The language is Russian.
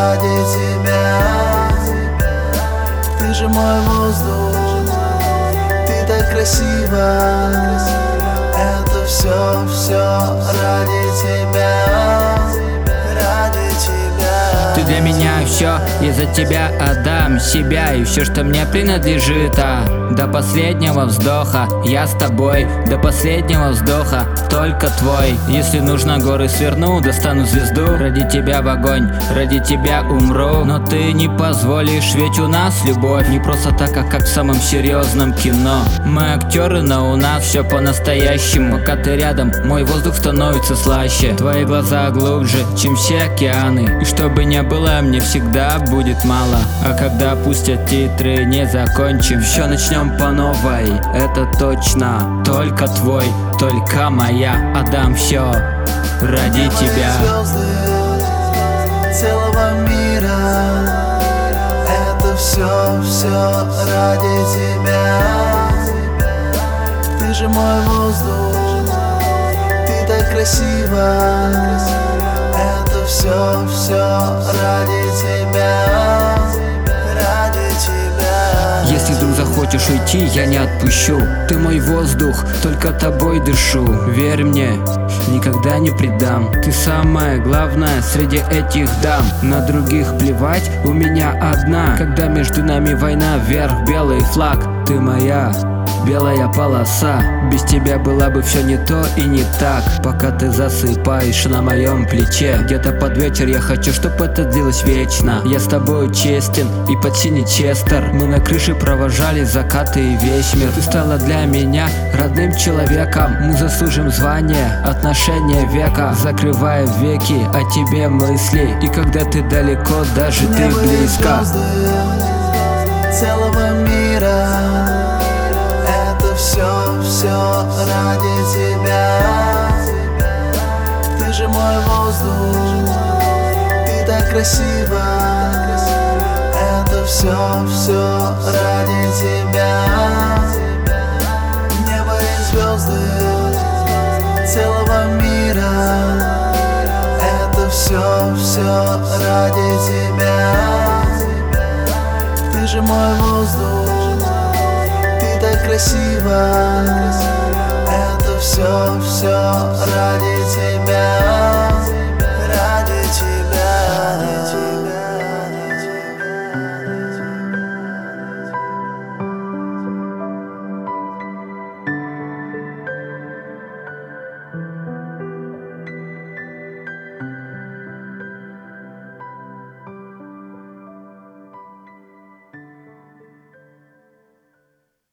ради тебя. Ты же мой воздух, ты так красива. Это все ради тебя, ради тебя. Ты для меня все, я за тебя отдам себя и все, что мне принадлежит. До последнего вздоха я с тобой, до последнего вздоха только твой. Если нужно, горы сверну, достану звезду. Ради тебя в огонь, ради тебя умру. Но ты не позволишь, ведь у нас любовь не просто так, а как в самом серьезном кино. Мы актеры, но у нас все по-настоящему. Пока ты рядом, мой воздух становится слаще. Твои глаза глубже, чем все океаны. И что бы ни было, мне всегда будет мало. А когда пустят титры, не закончим, все начнем по новой, это точно. Только твой, только моя, отдам все ради тебя. Звезды целого мира, это все ради тебя. Ты же мой воздух, ты так красива. Это все ради тебя, ради тебя. Если вдруг захочешь уйти, я не отпущу. Ты мой воздух, только тобой дышу. Верь мне, никогда не предам. Ты самое главное среди этих дам. На других плевать, у меня одна. Когда между нами война, вверх белый флаг. Ты моя белая полоса. Без тебя было бы все не то и не так. Пока ты засыпаешь на моем плече, где-то под вечер я хочу, чтобы это длилось вечно. Я с тобой честен и почти Честер. Мы на крыше провожали закаты и весь мир. Ты стала для меня родным человеком. Мы заслужим звание, отношения века. Закрывая веки, о тебе мысли. И когда ты далеко, даже ты близко. Целого мира, это все ради тебя. Ты же мой воздух, ты так красива. Это все ради тебя. Небо и звезды целого мира, это все ради тебя. Ты же мой воздух, ты так красива. Это все ради тебя.